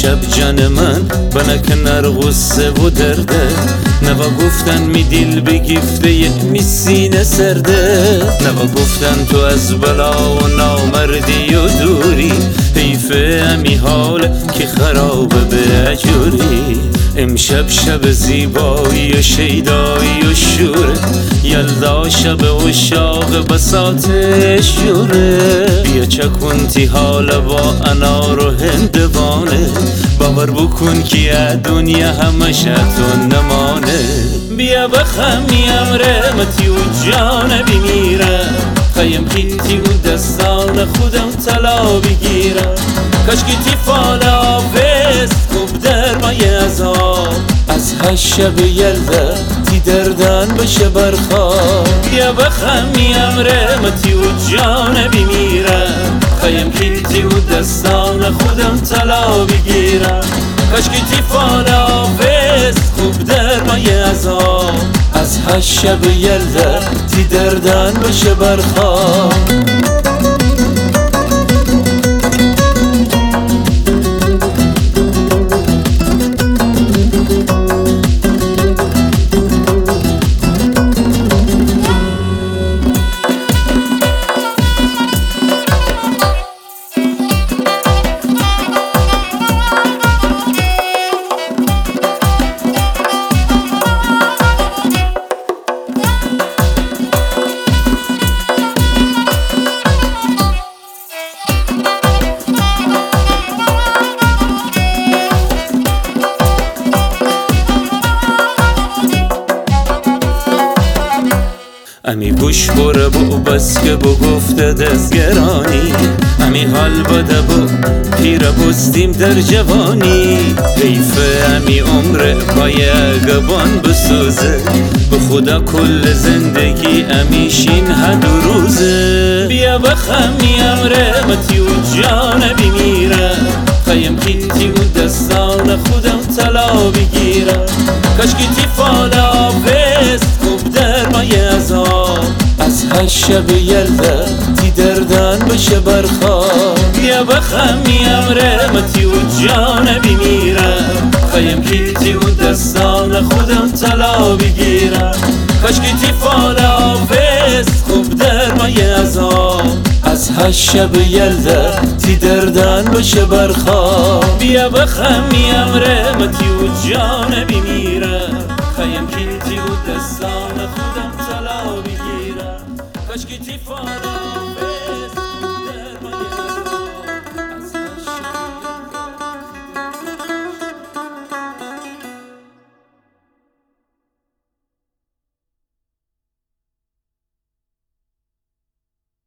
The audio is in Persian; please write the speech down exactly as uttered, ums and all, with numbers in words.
امشب جان من بنکنر غصه و درده نوا گفتن می دیل بگیفته می سینه سرده نوا گفتن تو از بلا و نامردی و دوری حیفه امی حال که خرابه به اجوری امشب شب زیبایی و شیدایی و شوره یلدا شب و شاق بساط شوره بیا چکونتی حال با انار و هندوانه باور بکن که دنیا همش تو نمانه بیا بخمیم رحمتی و جان بمیرم خیم کیتی و دستان خودم طلا بگیرم کاشکی فال آفز خوب در مایه عذاب از هشت شب یلده تی دردن بشه برخواب بیا بخمیم رحمتی و جان بمیرم خیم کیتی و دستان خودم طلا بگیرم کاشکی تی فال آفز خوب در مایه عذاب از هشت شب یلده تی دردن بشه برخواب امی گوش بره بو بس که بو گفته دزگرانی امی حال بده بو پیر بستیم در جوانی حیفه امی عمر پای گبان بسوزه به خدا کل زندگی امیشین هد و روزه بیا بخمیم رحمتی و جان بمیرم خیم کیتی و دستان خودم طلا بگیرم کاشکی تی فال آفز خوب در مایه عذاب از هشت شب یلده تی دردن بشه برخواب بیا بخمیم رحمتی و جان بمیرم خیم کیتی و دستان خودم طلا بگیرم کاشکی تی فال آفز خوب در مایه عذاب از هشت شب یلده تی دردن بشه برخواب بیا بخمیم رحمتی و جان بمیرم خیم کیتی و دستان خودم طلا بگیرم کاشکی تی فال